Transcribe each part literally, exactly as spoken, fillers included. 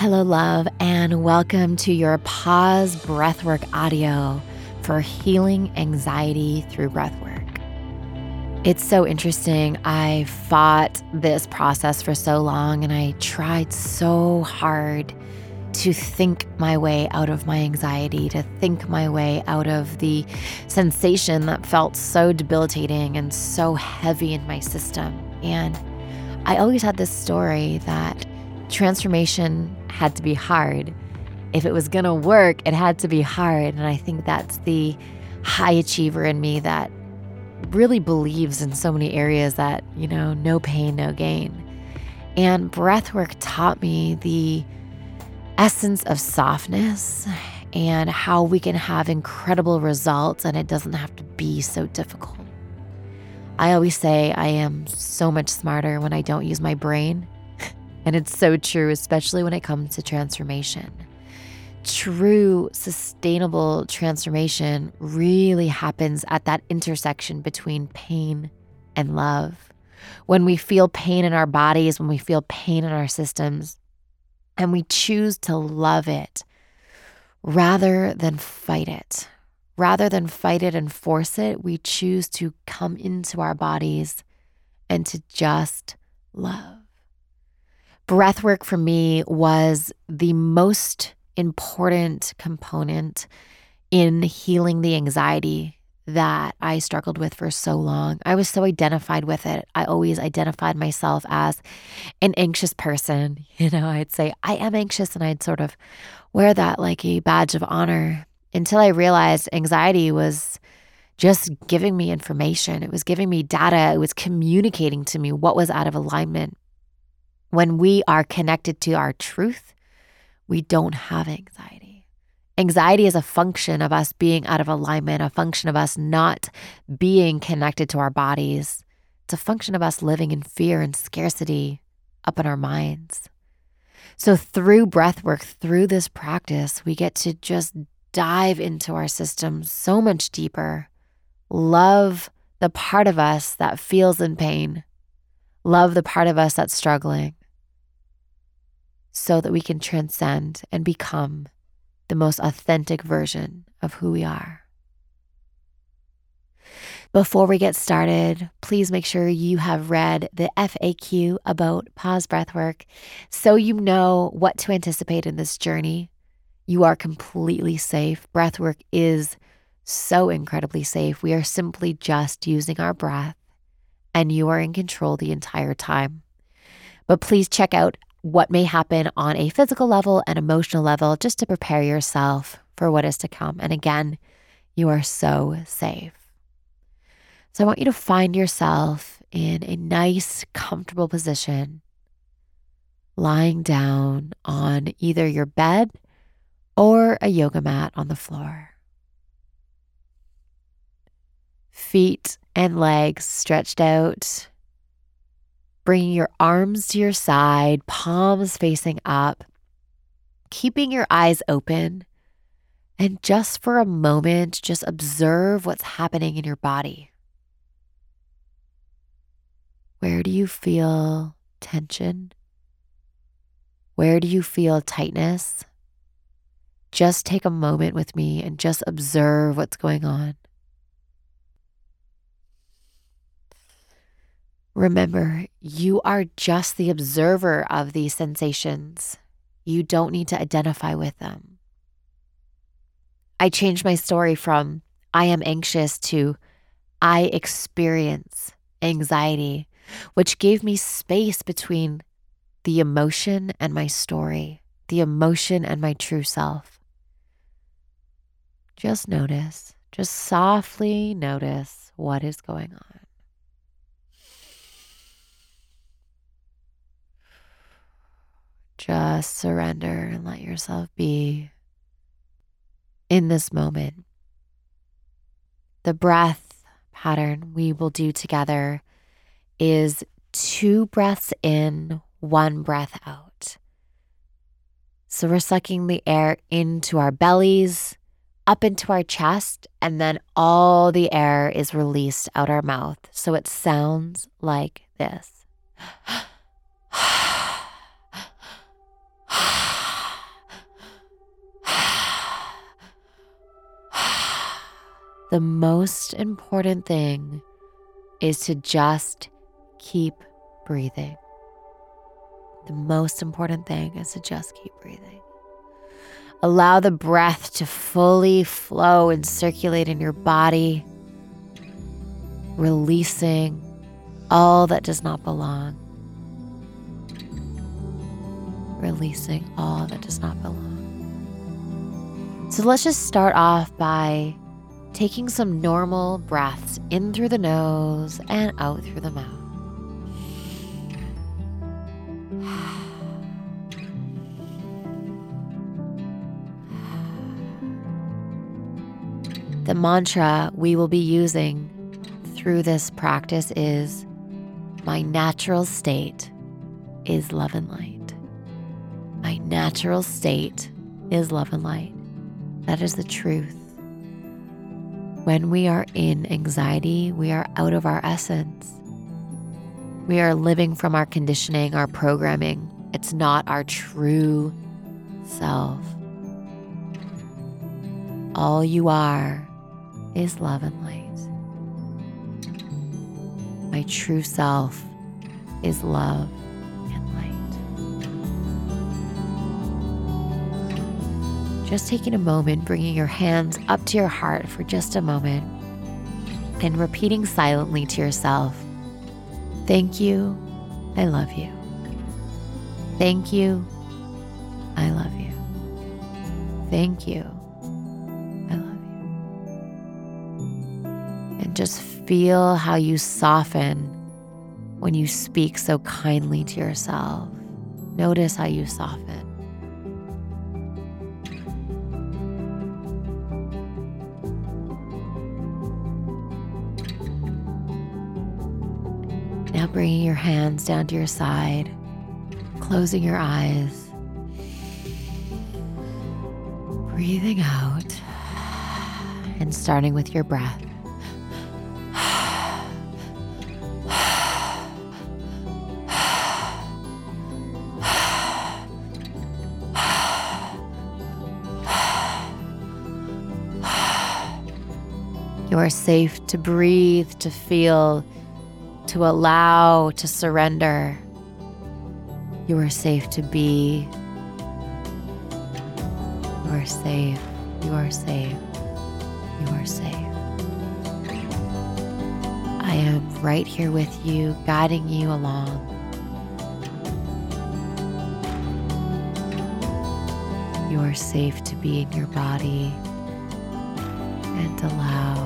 Hello, love, and welcome to your Pause Breathwork audio for healing anxiety through breathwork. It's so interesting. I fought this process for so long, and I tried so hard to think my way out of my anxiety, to think my way out of the sensation that felt so debilitating and so heavy in my system. And I always had this story that transformation had to be hard. If it was going to work, it had to be hard. And I think that's the high achiever in me that really believes in so many areas that, you know, no pain, no gain. And breathwork taught me the essence of softness and how we can have incredible results and it doesn't have to be so difficult. I always say I am so much smarter when I don't use my brain. And it's so true, especially when it comes to transformation. True, sustainable transformation really happens at that intersection between pain and love. When we feel pain in our bodies, when we feel pain in our systems, and we choose to love it rather than fight it. Rather than fight it and force it, we choose to come into our bodies and to just love. Breathwork for me was the most important component in healing the anxiety that I struggled with for so long. I was so identified with it. I always identified myself as an anxious person. You know, I'd say, I am anxious, and I'd sort of wear that like a badge of honor until I realized anxiety was just giving me information. It was giving me data. It was communicating to me what was out of alignment. When we are connected to our truth, we don't have anxiety. Anxiety is a function of us being out of alignment, a function of us not being connected to our bodies. It's a function of us living in fear and scarcity up in our minds. So through breathwork, through this practice, we get to just dive into our system so much deeper, love the part of us that feels in pain, love the part of us that's struggling, so that we can transcend and become the most authentic version of who we are. Before we get started, please make sure you have read the F A Q about Pause Breathwork so you know what to anticipate in this journey. You are completely safe. Breathwork is so incredibly safe. We are simply just using our breath, and you are in control the entire time. But please check out what may happen on a physical level and emotional level just to prepare yourself for what is to come. And again, you are so safe. So I want you to find yourself in a nice, comfortable position, lying down on either your bed or a yoga mat on the floor. Feet and legs stretched out. Bringing your arms to your side, palms facing up, keeping your eyes open, and just for a moment, just observe what's happening in your body. Where do you feel tension? Where do you feel tightness? Just take a moment with me and just observe what's going on. Remember, you are just the observer of these sensations. You don't need to identify with them. I changed my story from I am anxious to I experience anxiety, which gave me space between the emotion and my story, the emotion and my true self. Just notice, just softly notice what is going on. Just surrender and let yourself be in this moment. The breath pattern we will do together is two breaths in, one breath out. So we're sucking the air into our bellies, up into our chest, and then all the air is released out our mouth. So it sounds like this. the most important thing is to just keep breathing. The most important thing is to just keep breathing. Allow the breath to fully flow and circulate in your body, releasing all that does not belong. Releasing all that does not belong. So let's just start off by taking some normal breaths in through the nose and out through the mouth. The mantra we will be using through this practice is, my natural state is love and light. My natural state is love and light. That is the truth. When we are in anxiety, we are out of our essence. We are living from our conditioning, our programming. It's not our true self. All you are is love and light. My true self is love and light. Just taking a moment, bringing your hands up to your heart for just a moment, and repeating silently to yourself, thank you, I love you. Thank you, I love you. Thank you, I love you. And just feel how you soften when you speak so kindly to yourself. Notice how you soften. Now bringing your hands down to your side, closing your eyes, breathing out, and starting with your breath. You are safe to breathe, to feel, to allow, to surrender. You are safe to be. You are safe. You are safe. You are safe. I am right here with you, guiding you along. You are safe to be in your body and allow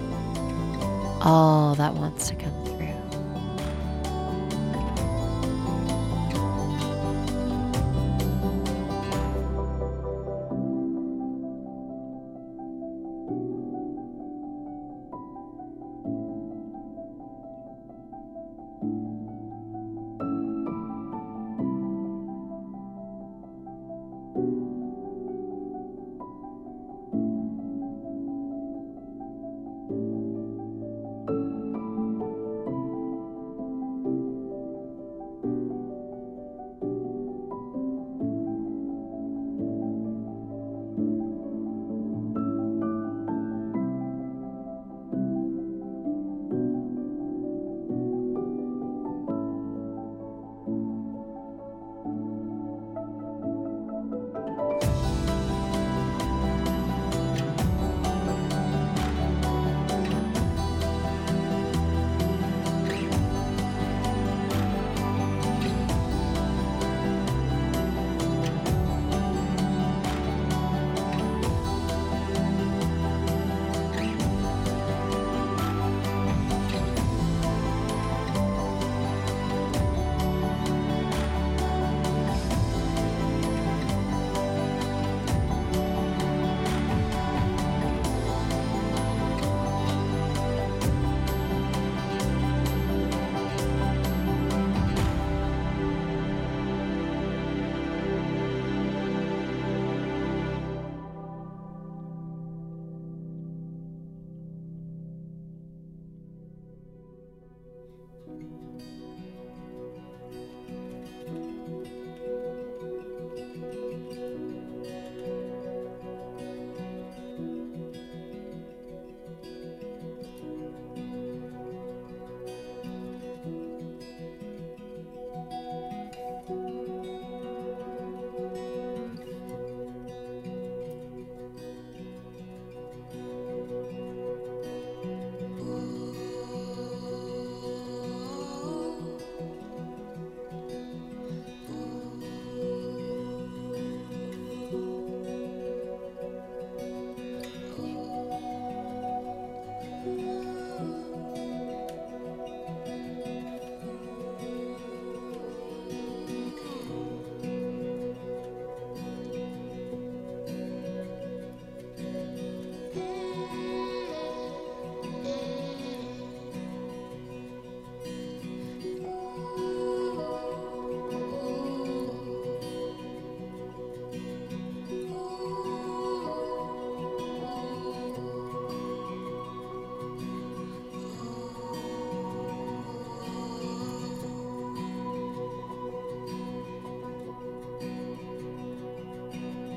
all that wants to come through.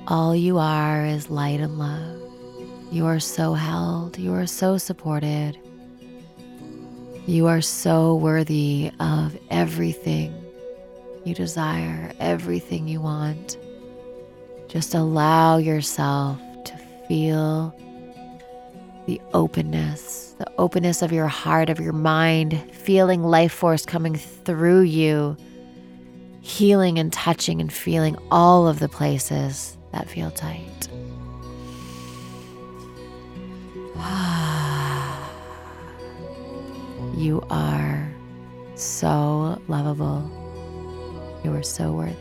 All you are is light and love. You are so held. You are so supported. You are so worthy of everything you desire, everything you want. Just allow yourself to feel the openness, the openness of your heart, of your mind, feeling life force coming through you, healing and touching and feeling all of the places that feel tight. You are so lovable. You are so worthy.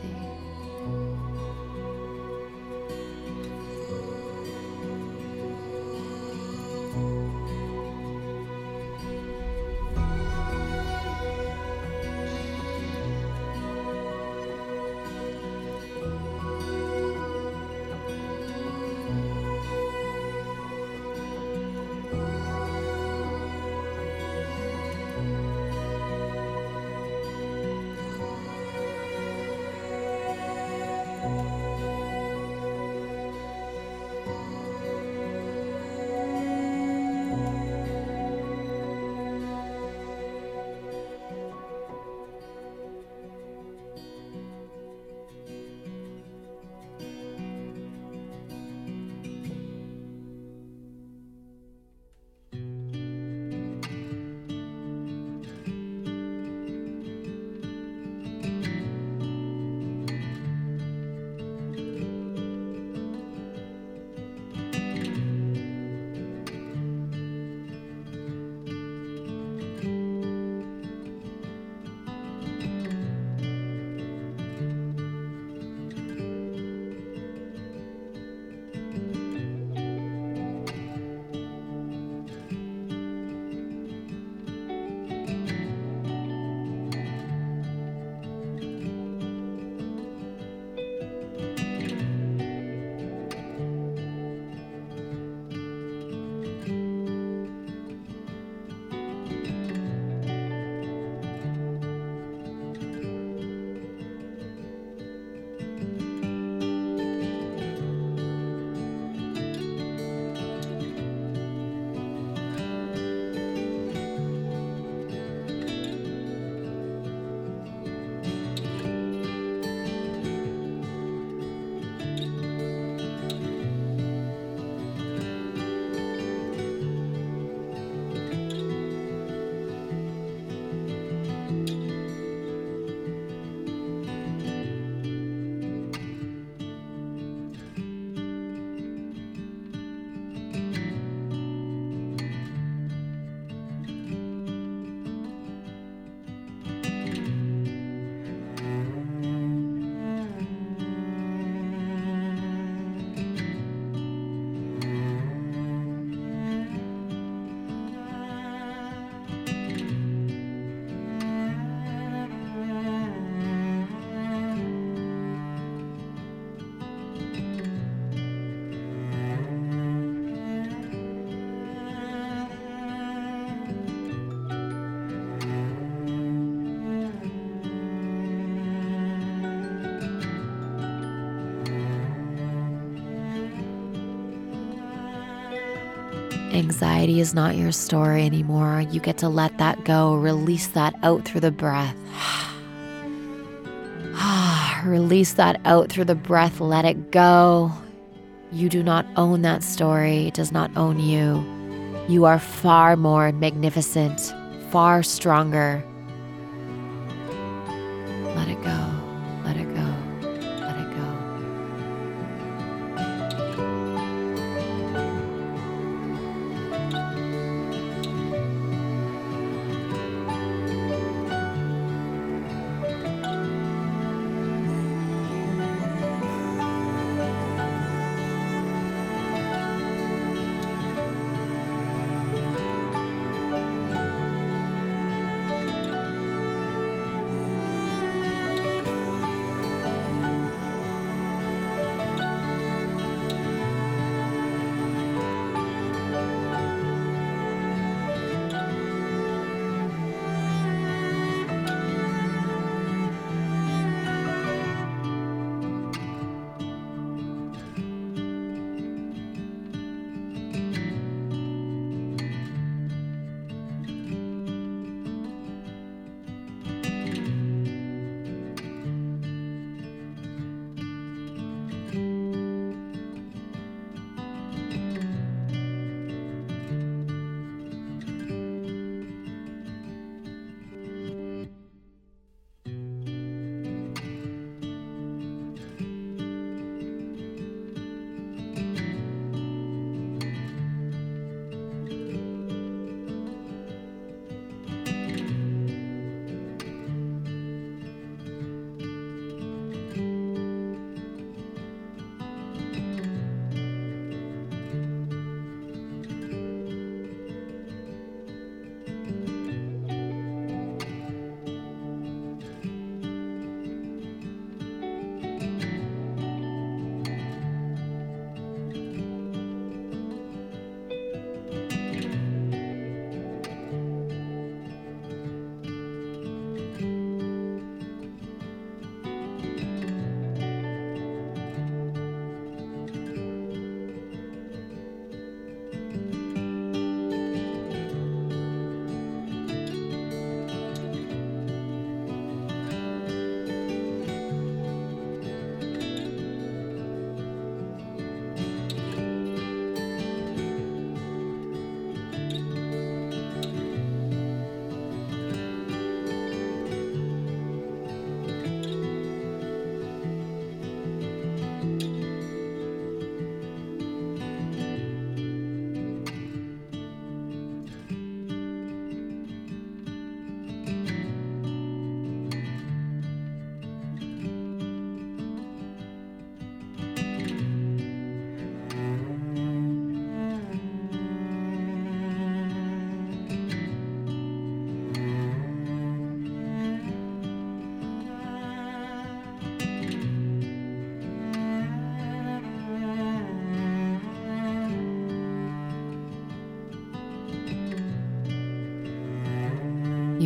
Anxiety is not your story anymore. You get to let that go. Release that out through the breath. Release that out through the breath. Let it go. You do not own that story. It does not own you. You are far more magnificent, far stronger. Let it go. Let it go. Let it go.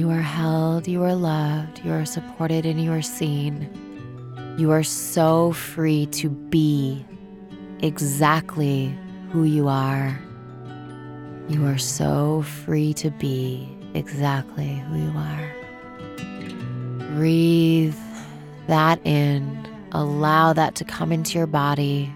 You are held, you are loved, you are supported, and you are seen. You are so free to be exactly who you are. You are so free to be exactly who you are. Breathe that in. Allow that to come into your body.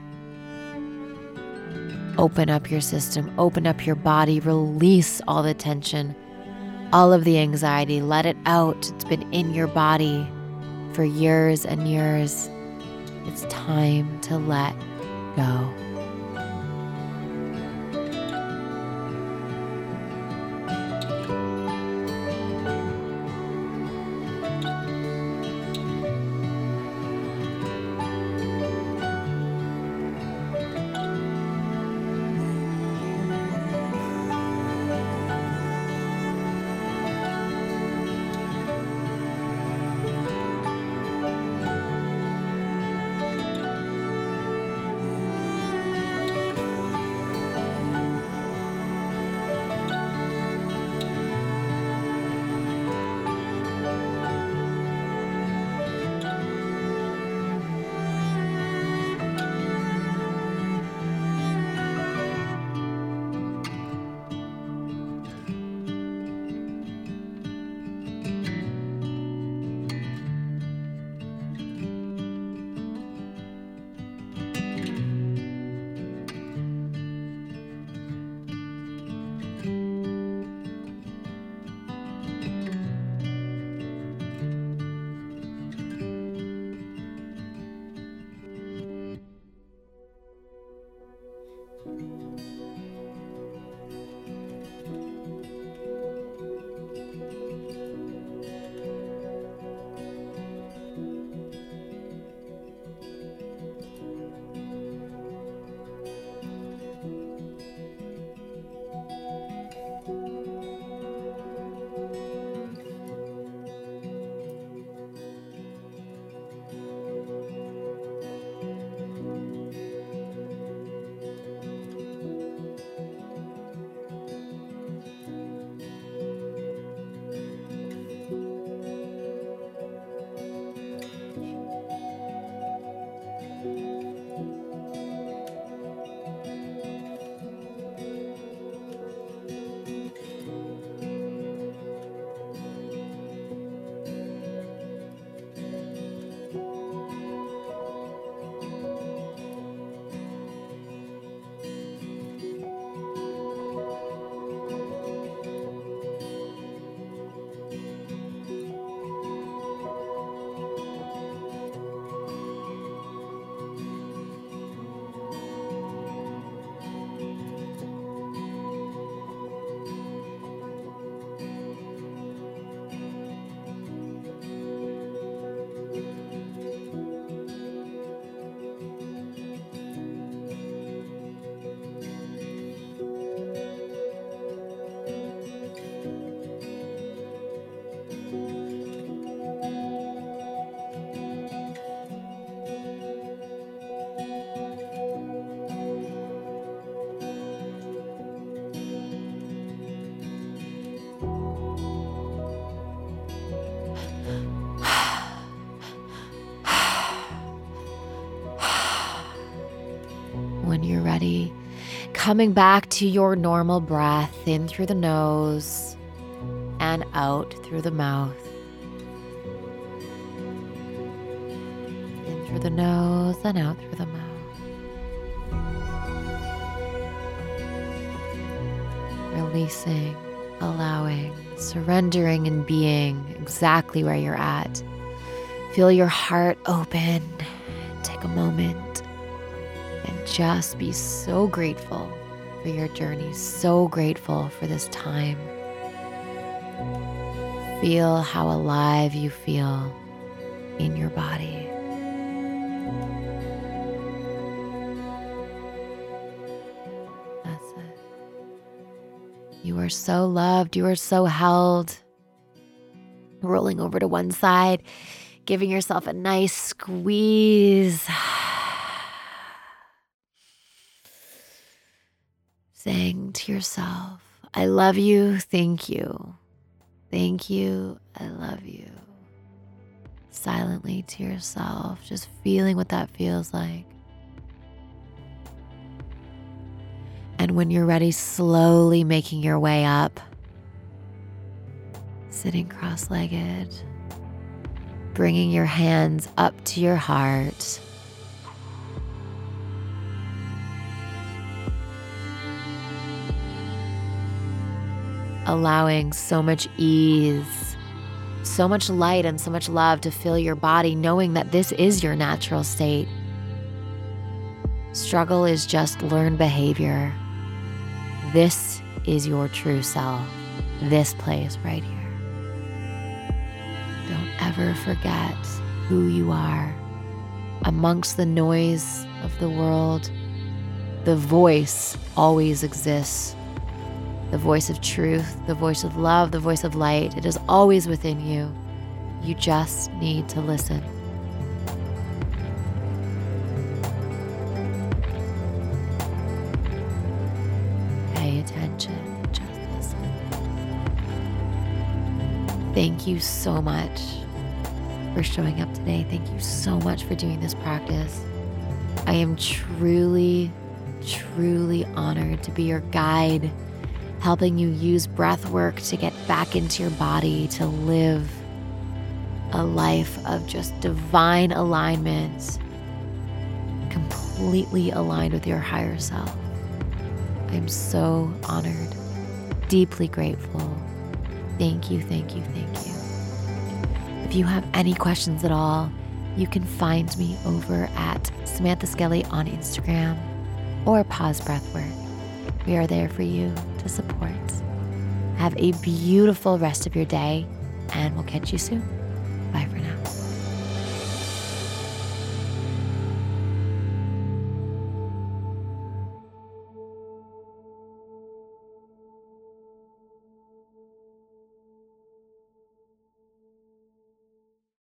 Open up your system, open up your body, release all the tension, all of the anxiety, let it out. It's been in your body for years and years. It's time to let go. When you're ready, coming back to your normal breath in through the nose and out through the mouth. In through the nose and out through the mouth. Releasing, allowing, surrendering, and being exactly where you're at. Feel your heart open. Take a moment and just be so grateful for your journey, so grateful for this time. Feel how alive you feel in your body. That's it. You are so loved. You are so held. Rolling over to one side, giving yourself a nice squeeze. Saying to yourself, I love you, thank you. Thank you. I love you. Silently to yourself, just feeling what that feels like. And when you're ready, slowly making your way up, sitting cross-legged, bringing your hands up to your heart. Allowing so much ease, so much light and so much love to fill your body, knowing that this is your natural state. Struggle is just learned behavior. This is your true self, this place right here. Don't ever forget who you are. Amongst the noise of the world, the voice always exists. The voice of truth, the voice of love, the voice of light. It is always within you. You just need to listen. Pay attention, just listen. Thank you so much for showing up today. Thank you so much for doing this practice. I am truly, truly honored to be your guide, helping you use breath work to get back into your body, to live a life of just divine alignment, completely aligned with your higher self. I'm so honored, deeply grateful. Thank you, thank you, thank you. If you have any questions at all, you can find me over at Samantha Skelly on Instagram or Pause Breathwork. We are there for you to support. Have a beautiful rest of your day, and we'll catch you soon. Bye for now.